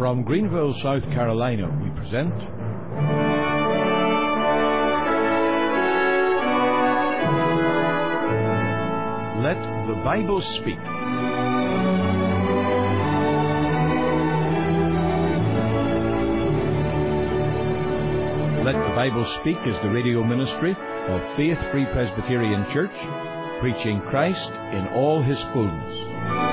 From Greenville, South Carolina, we present Let the Bible Speak. Let the Bible Speak is the radio ministry of Faith Free Presbyterian Church, preaching Christ in all His fullness.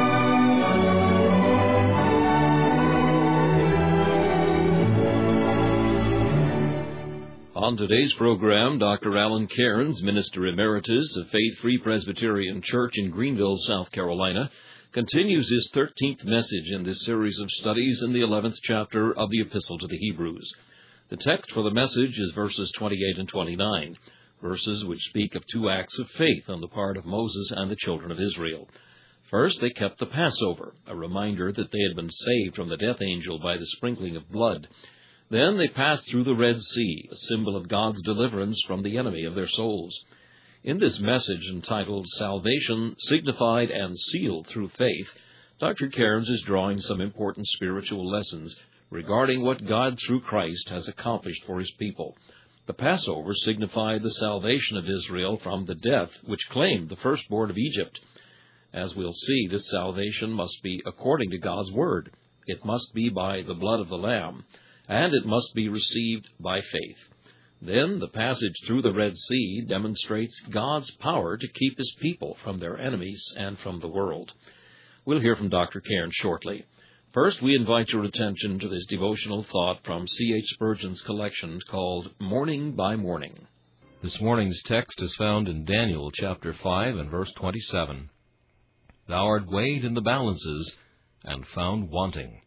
On today's program, Dr. Alan Cairns, Minister Emeritus of Faith Free Presbyterian Church in Greenville, South Carolina, continues his 13th message in this series of studies in the 11th chapter of the Epistle to the Hebrews. The text for the message is verses 28 and 29, verses which speak of two acts of faith on the part of Moses and the children of Israel. First, they kept the Passover, a reminder that they had been saved from the death angel by the sprinkling of blood. Then they passed through the Red Sea, a symbol of God's deliverance from the enemy of their souls. In this message entitled Salvation Signified and Sealed Through Faith, Dr. Cairns is drawing some important spiritual lessons regarding what God through Christ has accomplished for His people. The Passover signified the salvation of Israel from the death which claimed the firstborn of Egypt. As we'll see, this salvation must be according to God's Word. It must be by the blood of the Lamb, and it must be received by faith. Then the passage through the Red Sea demonstrates God's power to keep His people from their enemies and from the world. We'll hear from Dr. Cairns shortly. First, we invite your attention to this devotional thought from C.H. Spurgeon's collection called Morning by Morning. This morning's text is found in Daniel chapter 5 and verse 27. Thou art weighed in the balances and found wanting.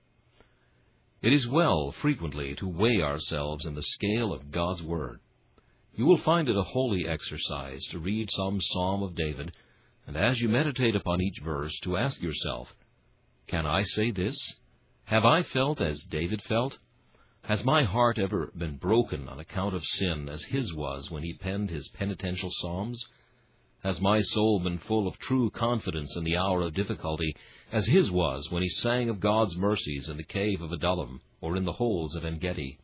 It is well frequently to weigh ourselves in the scale of God's Word. You will find it a holy exercise to read some psalm of David, and as you meditate upon each verse, to ask yourself, can I say this? Have I felt as David felt? Has my heart ever been broken on account of sin as his was when he penned his penitential psalms? Has my soul been full of true confidence in the hour of difficulty, as his was when he sang of God's mercies in the cave of Adullam or in the holes of En-gedi?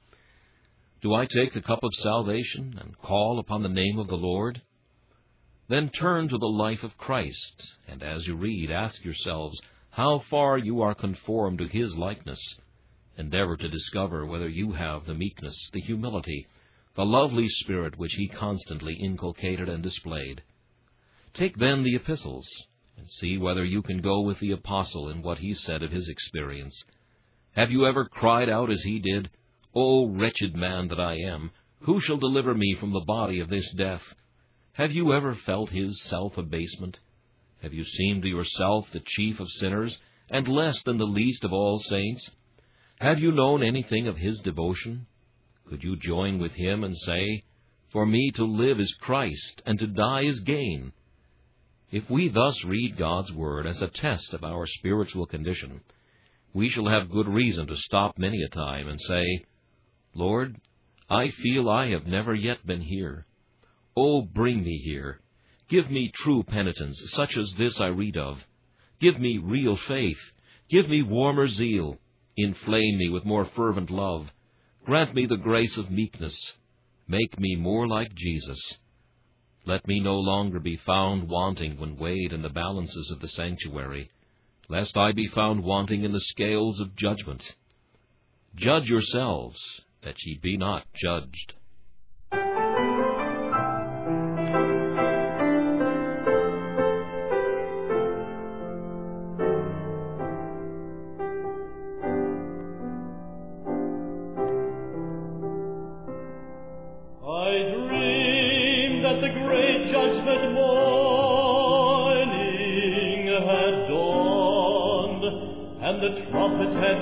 Do I take the cup of salvation and call upon the name of the Lord? Then turn to the life of Christ, and as you read, ask yourselves how far you are conformed to His likeness. Endeavor to discover whether you have the meekness, the humility, the lovely spirit which He constantly inculcated and displayed. Take then the epistles, and see whether you can go with the apostle in what he said of his experience. Have you ever cried out as he did, O wretched man that I am, who shall deliver me from the body of this death? Have you ever felt his self-abasement? Have you seemed to yourself the chief of sinners, and less than the least of all saints? Have you known anything of his devotion? Could you join with him and say, For me to live is Christ, and to die is gain? If we thus read God's Word as a test of our spiritual condition, we shall have good reason to stop many a time and say, Lord, I feel I have never yet been here. Oh, bring me here. Give me true penitence, such as this I read of. Give me real faith. Give me warmer zeal. Inflame me with more fervent love. Grant me the grace of meekness. Make me more like Jesus. Let me no longer be found wanting when weighed in the balances of the sanctuary, lest I be found wanting in the scales of judgment. Judge yourselves, that ye be not judged. Judgment morning had dawned, and the trumpet had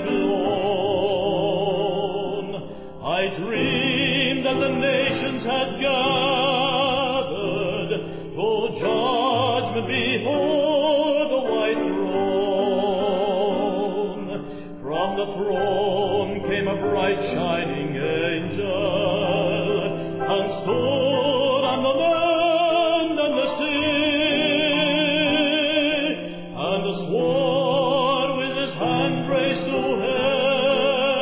blown. I dreamed that the nations had gathered to judgment before the white throne. From the throne came a bright shining angel, and stood on the land and the sea, and swore with his hand raised to heaven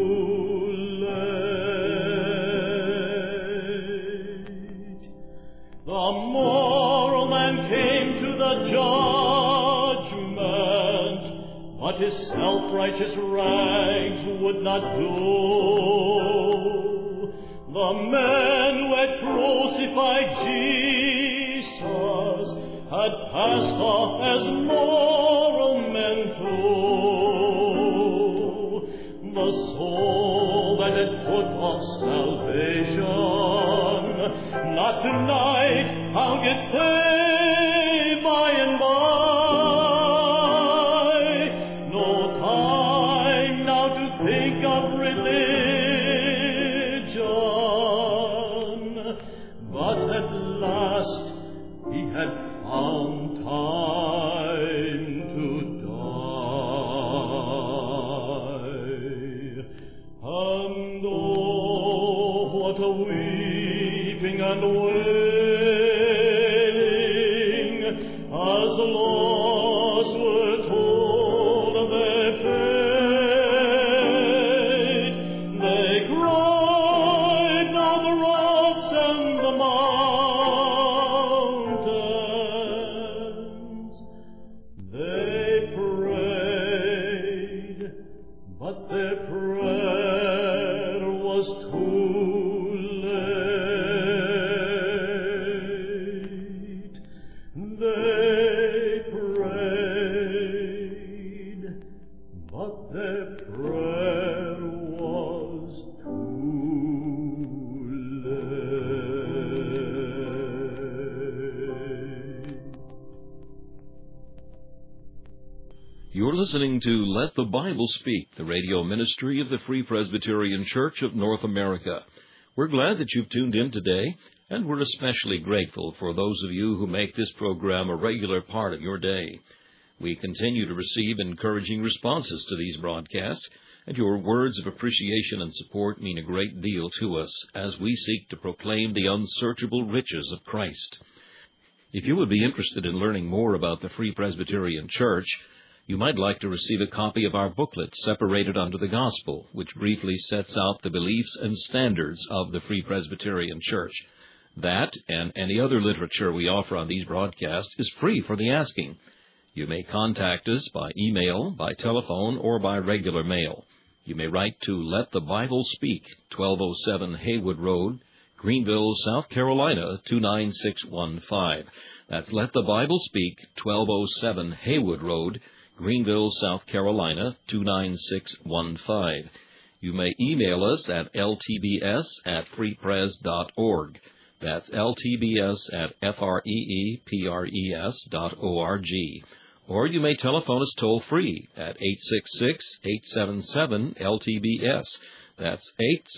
late. The moral man came to the judgment, but his self-righteous rags would not do. The men who had crucified Jesus had passed off as moral men too. The soul that had put off salvation, not tonight, found it saved by and by. No time now to think of religion, but at last he had found time to die. And oh, what a weeping and wailing, as the lost were told of their fate. They cried, now the rocks and the mountains. They prayed, but their prayer was too late. They prayed, but their prayer was too late. You're listening to Let the Bible Speak, the radio ministry of the Free Presbyterian Church of North America. We're glad that you've tuned in today, and we're especially grateful for those of you who make this program a regular part of your day. We continue to receive encouraging responses to these broadcasts, and your words of appreciation and support mean a great deal to us as we seek to proclaim the unsearchable riches of Christ. If you would be interested in learning more about the Free Presbyterian Church, you might like to receive a copy of our booklet, Separated Unto the Gospel, which briefly sets out the beliefs and standards of the Free Presbyterian Church. That, and any other literature we offer on these broadcasts, is free for the asking. You may contact us by email, by telephone, or by regular mail. You may write to Let the Bible Speak, 1207 Haywood Road, Greenville, South Carolina, 29615. That's Let the Bible Speak, 1207 Haywood Road, Greenville, South Carolina, 29615. You may email us at ltbs@freepres.org. That's ltbs@freepres.org. Or you may telephone us toll-free at 866-877-LTBS. That's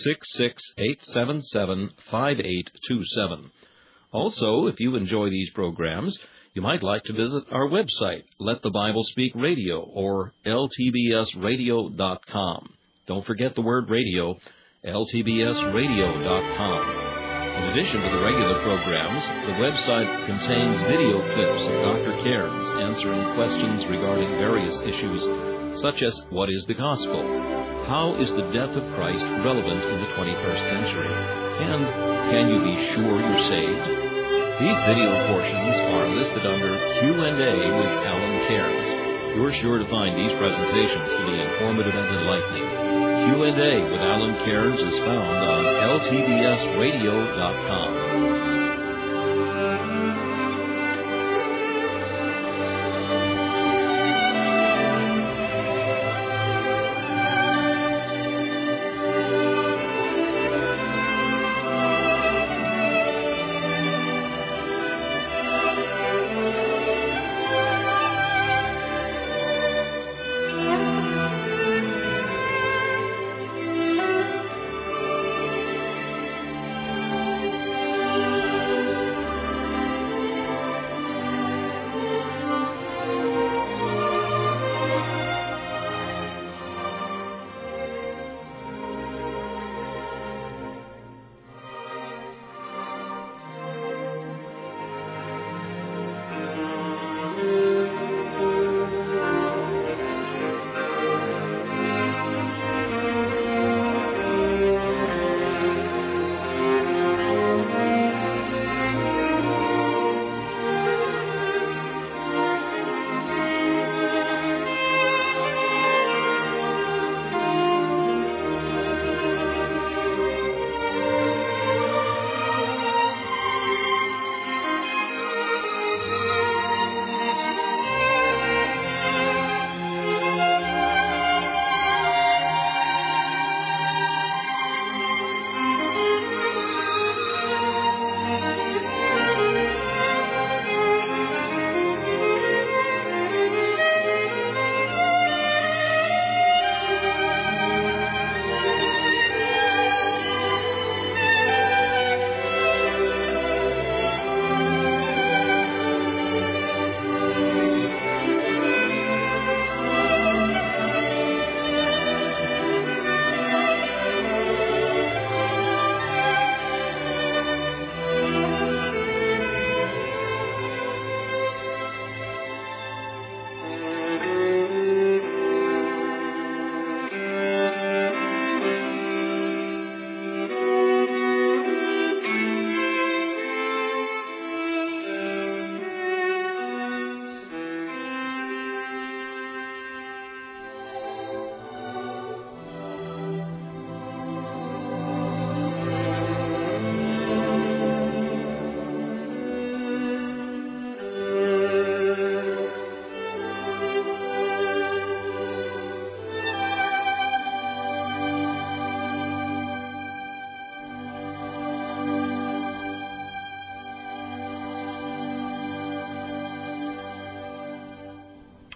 866-877-5827. Also, if you enjoy these programs, you might like to visit our website, Let the Bible Speak Radio, or ltbsradio.com. Don't forget the word radio, ltbsradio.com. In addition to the regular programs, the website contains video clips of Dr. Cairns answering questions regarding various issues, such as what is the gospel? How is the death of Christ relevant in the 21st century? And can you be sure you're saved? These video portions are listed under Q&A with Alan Cairns. You're sure to find these presentations to be informative and enlightening. Q&A with Alan Cairns is found on ltbsradio.com.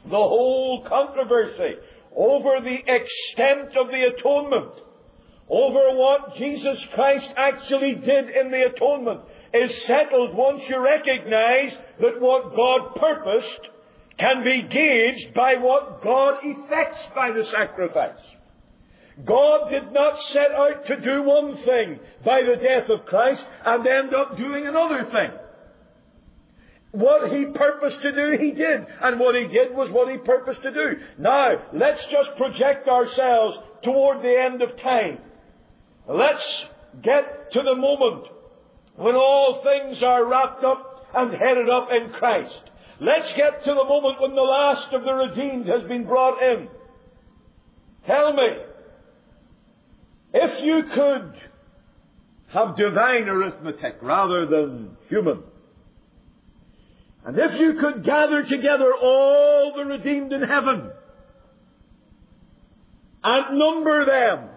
the whole controversy over the extent of the atonement, over what Jesus Christ actually did in the atonement, is settled once you recognize that what God purposed can be gauged by what God effects by the sacrifice. God did not set out to do one thing by the death of Christ and end up doing another thing. What He purposed to do, He did. And what He did was what He purposed to do. Now, let's just project ourselves toward the end of time. Let's get to the moment when all things are wrapped up and headed up in Christ. Let's get to the moment when the last of the redeemed has been brought in. Tell me, if you could have divine arithmetic rather than human, and if you could gather together all the redeemed in heaven and number them,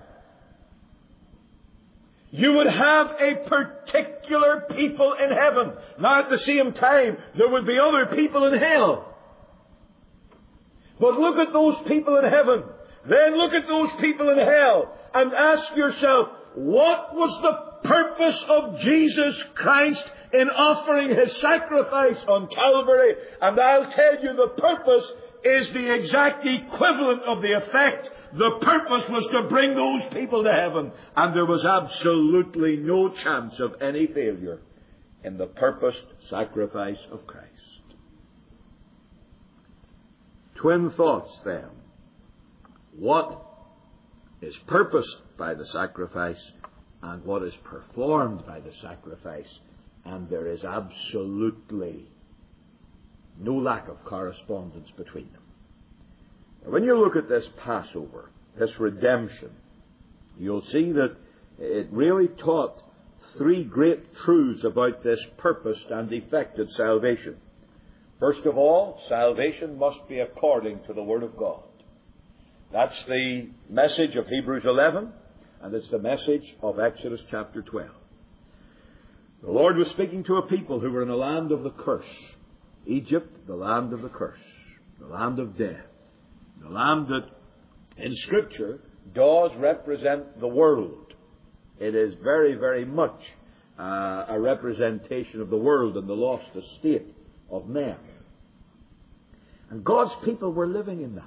you would have a particular people in heaven. Now at the same time, there would be other people in hell. But look at those people in heaven. Then look at those people in hell. And ask yourself, what was the purpose of Jesus Christ in offering His sacrifice on Calvary? And I'll tell you, the purpose is the exact equivalent of the effect. The purpose was to bring those people to heaven. And there was absolutely no chance of any failure in the purposed sacrifice of Christ. Twin thoughts then. What is purposed by the sacrifice and what is performed by the sacrifice? And there is absolutely no lack of correspondence between them. Now, when you look at this Passover, this redemption, you'll see that it really taught three great truths about this purposed and effected salvation. First of all, salvation must be according to the Word of God. That's the message of Hebrews 11, and it's the message of Exodus chapter 12. The Lord was speaking to a people who were in a land of the curse. Egypt, the land of the curse, the land of death, the land that in Scripture does represent the world. It is very, very much a representation of the world and the lost estate of men. And God's people were living in that.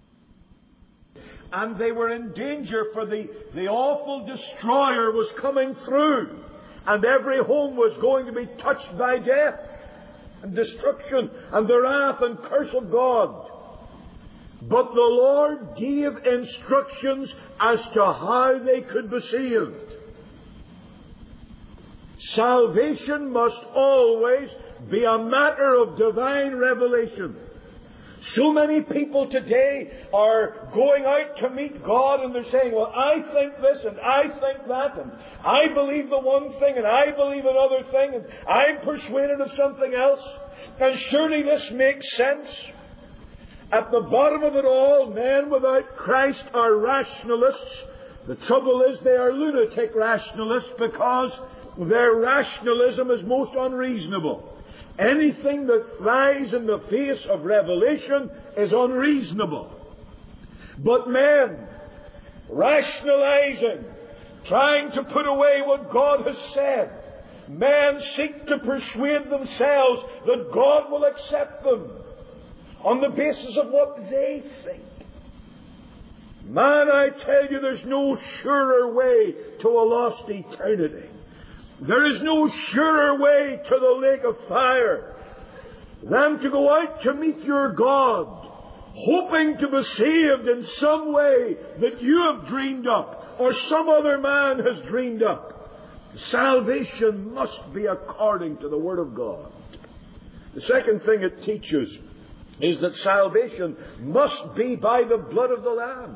And they were in danger, for the awful destroyer was coming through. And every home was going to be touched by death and destruction and the wrath and curse of God. But the Lord gave instructions as to how they could be saved. Salvation must always be a matter of divine revelation. So many people today are going out to meet God and they're saying, well, I think this and I think that and I believe the one thing and I believe another thing and I'm persuaded of something else. And surely this makes sense. At the bottom of it all, men without Christ are rationalists. The trouble is they are lunatic rationalists because their rationalism is most unreasonable. Anything that flies in the face of revelation is unreasonable. But men, rationalizing, trying to put away what God has said, men seek to persuade themselves that God will accept them on the basis of what they think. Man, I tell you, there's no surer way to a lost eternity. There is no surer way to the lake of fire than to go out to meet your God, hoping to be saved in some way that you have dreamed up or some other man has dreamed up. Salvation must be according to the Word of God. The second thing it teaches is that salvation must be by the blood of the Lamb.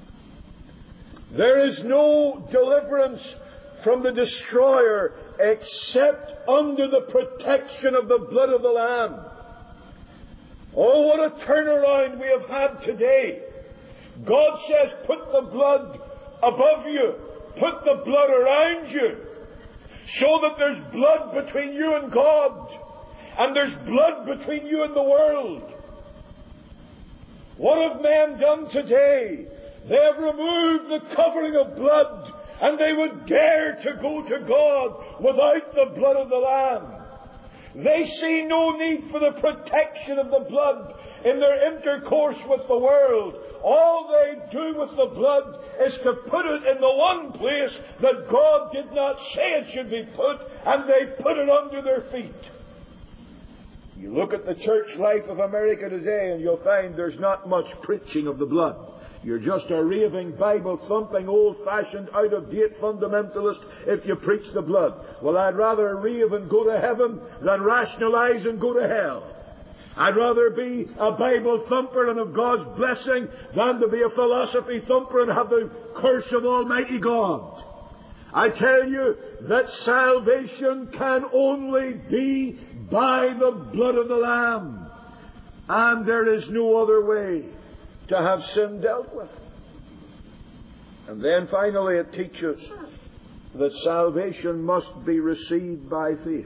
There is no deliverance from the destroyer except under the protection of the blood of the Lamb. Oh, what a turnaround we have had today. God says, put the blood above you. Put the blood around you. So that there's blood between you and God. And there's blood between you and the world. What have men done today? They have removed the covering of blood, and they would dare to go to God without the blood of the Lamb. They see no need for the protection of the blood in their intercourse with the world. All they do with the blood is to put it in the one place that God did not say it should be put, and they put it under their feet. You look at the church life of America today and you'll find there's not much preaching of the blood. You're just a raving, Bible-thumping, old-fashioned, out-of-date fundamentalist if you preach the blood. Well, I'd rather rave and go to heaven than rationalize and go to hell. I'd rather be a Bible thumper and have God's blessing than to be a philosophy thumper and have the curse of Almighty God. I tell you that salvation can only be by the blood of the Lamb. And there is no other way to have sin dealt with. And then finally it teaches that salvation must be received by faith.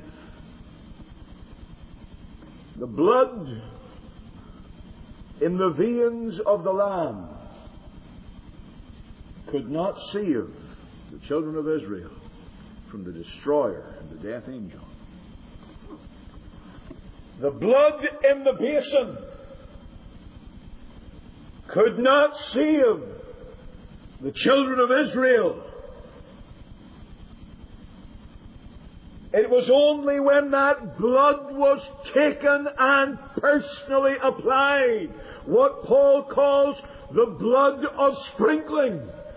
The blood in the veins of the Lamb could not save the children of Israel from the destroyer and the death angel. The blood in the basin could not save the children of Israel. It was only when that blood was taken and personally applied, what Paul calls the blood of sprinkling.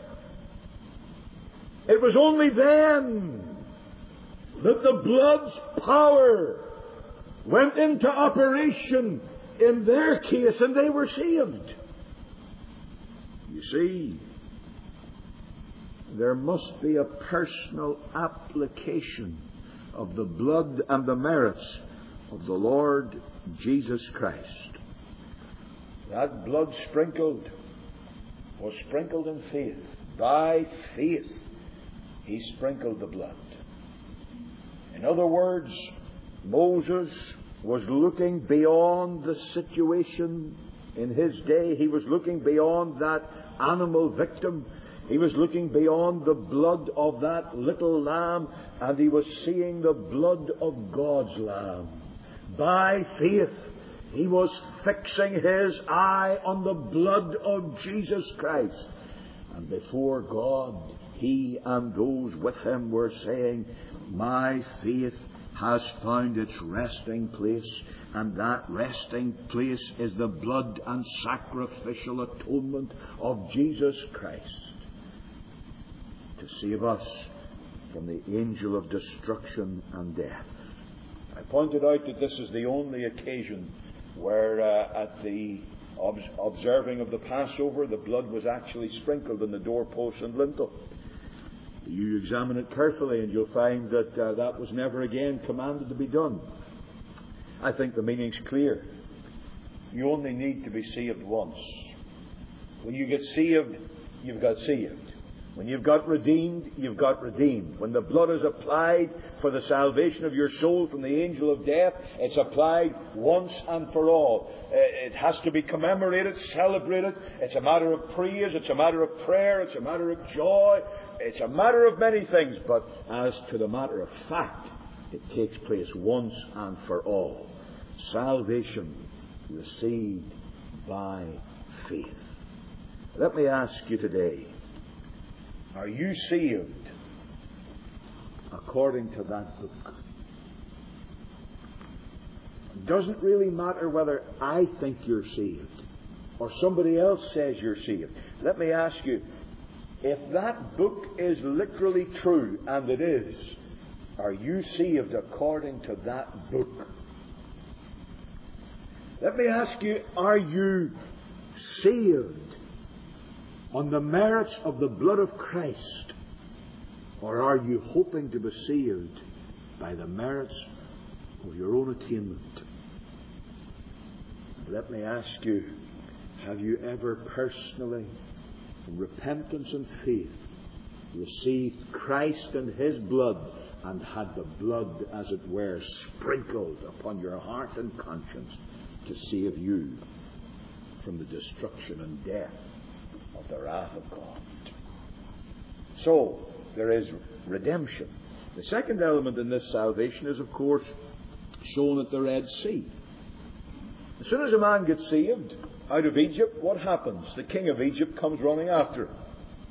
It was only then that the blood's power went into operation in their case and they were saved. You see, there must be a personal application of the blood and the merits of the Lord Jesus Christ. That blood sprinkled was sprinkled in faith. By faith, He sprinkled the blood. In other words, Moses was looking beyond the situation in his day. He was looking beyond that animal victim. He was looking beyond the blood of that little lamb, and he was seeing the blood of God's Lamb. By faith, he was fixing his eye on the blood of Jesus Christ. And before God, he and those with him were saying, my faith has found its resting place, and that resting place is the blood and sacrificial atonement of Jesus Christ to save us from the angel of destruction and death. I pointed out that this is the only occasion where at the observing of the Passover the blood was actually sprinkled on the doorpost and lintel. You examine it carefully and you'll find that that was never again commanded to be done. I think the meaning's clear. You only need to be saved once. When you get saved, you've got saved. When you've got redeemed, you've got redeemed. When the blood is applied for the salvation of your soul from the angel of death, it's applied once and for all. It has to be commemorated, celebrated. It's a matter of praise, it's a matter of prayer, it's a matter of joy, it's a matter of many things. But as to the matter of fact, it takes place once and for all. Salvation received by faith. Let me ask you today, are you saved according to that book? It doesn't really matter whether I think you're saved or somebody else says you're saved. Let me ask you, if that book is literally true, and it is, are you saved according to that book? Let me ask you, are you saved on the merits of the blood of Christ, or are you hoping to be saved by the merits of your own attainment? Let me ask you, have you ever personally, in repentance and faith, received Christ and His blood and had the blood, as it were, sprinkled upon your heart and conscience to save you from the destruction and death of the wrath of God. So, there is redemption. The second element in this salvation is, of course, shown at the Red Sea. As soon as a man gets saved out of Egypt, what happens? The king of Egypt comes running after him.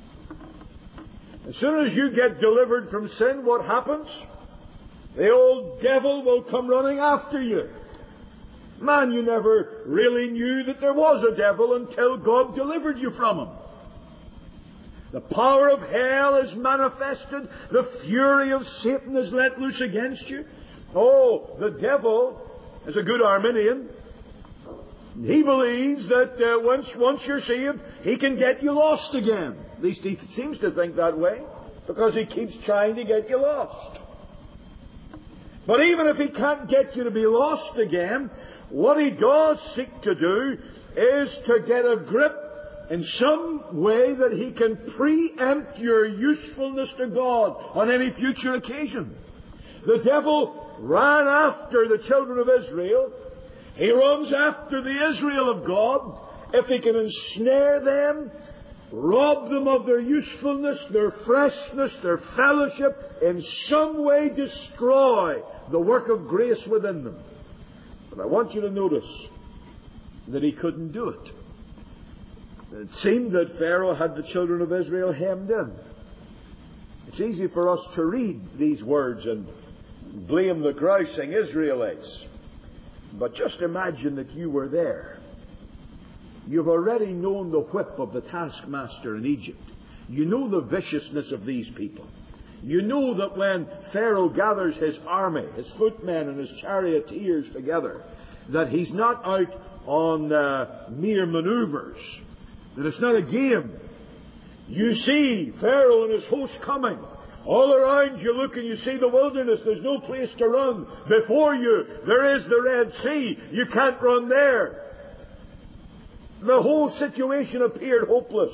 As soon as you get delivered from sin, what happens? The old devil will come running after you. Man, you never really knew that there was a devil until God delivered you from him. The power of hell is manifested. The fury of Satan is let loose against you. Oh, the devil is a good Arminian. He believes that once you're saved, he can get you lost again. At least he seems to think that way, because he keeps trying to get you lost. But even if he can't get you to be lost again, what he does seek to do is to get a grip in some way that he can preempt your usefulness to God on any future occasion. The devil ran after the children of Israel. He runs after the Israel of God. If he can ensnare them, rob them of their usefulness, their freshness, their fellowship, in some way destroy the work of grace within them. But I want you to notice that he couldn't do it. It seemed that Pharaoh had the children of Israel hemmed in. It's easy for us to read these words and blame the grousing Israelites. But just imagine that you were there. You've already known the whip of the taskmaster in Egypt. You know the viciousness of these people. You know that when Pharaoh gathers his army, his footmen and his charioteers together, that he's not out on mere maneuvers, that it's not a game. You see Pharaoh and his host coming. All around you look and you see the wilderness. There's no place to run. Before you, there is the Red Sea. You can't run there. The whole situation appeared hopeless.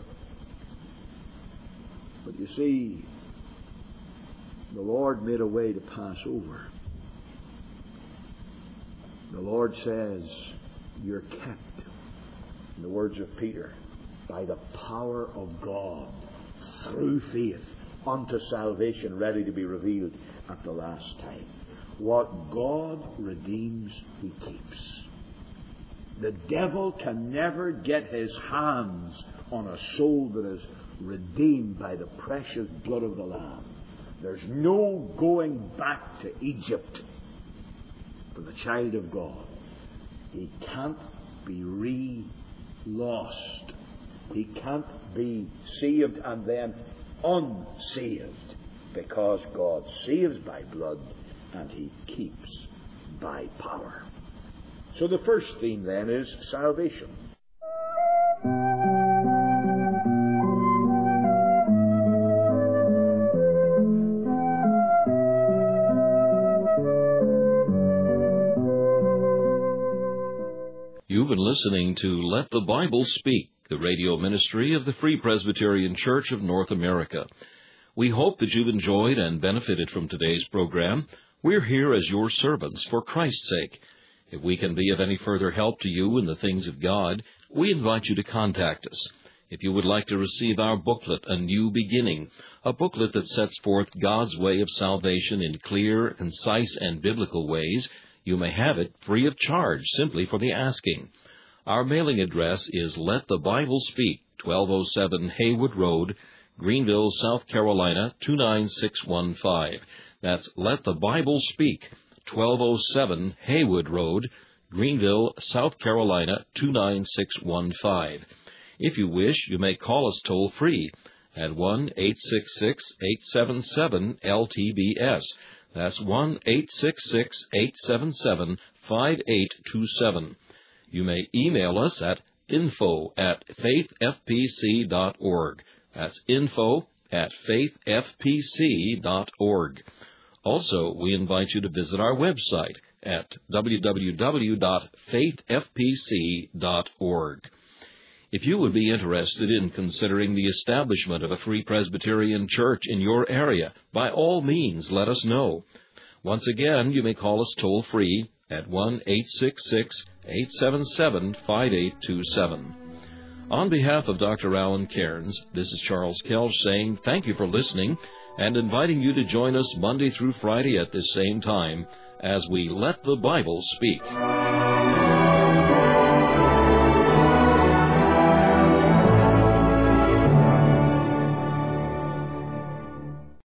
But you see, the Lord made a way to pass over. The Lord says, you're kept, in the words of Peter, by the power of God, through faith, unto salvation ready to be revealed at the last time. What God redeems, He keeps. The devil can never get his hands on a soul that is redeemed by the precious blood of the Lamb. There's no going back to Egypt for the child of God. He can't be re-lost. He can't be saved and then unsaved, because God saves by blood and He keeps by power. So the first theme then is salvation. You've been listening to Let the Bible Speak, the radio ministry of the Free Presbyterian Church of North America. We hope that you've enjoyed and benefited from today's program. We're here as your servants for Christ's sake. If we can be of any further help to you in the things of God, we invite you to contact us. If you would like to receive our booklet, A New Beginning, a booklet that sets forth God's way of salvation in clear, concise, and biblical ways, you may have it free of charge, simply for the asking. Our mailing address is Let the Bible Speak, 1207 Haywood Road, Greenville, South Carolina, 29615. That's Let the Bible Speak, 1207 Haywood Road, Greenville, South Carolina, 29615. If you wish, you may call us toll-free at 1-866-877-LTBS. That's 1-866-877-5827. You may email us at info@faithfpc.org. That's info@faithfpc.org. Also, we invite you to visit our website at www.faithfpc.org. If you would be interested in considering the establishment of a Free Presbyterian Church in your area, by all means, let us know. Once again, you may call us toll-free at 1-866-877-5827. On behalf of Dr. Alan Cairns, this is Charles Kelch saying thank you for listening and inviting you to join us Monday through Friday at this same time as we let the Bible speak.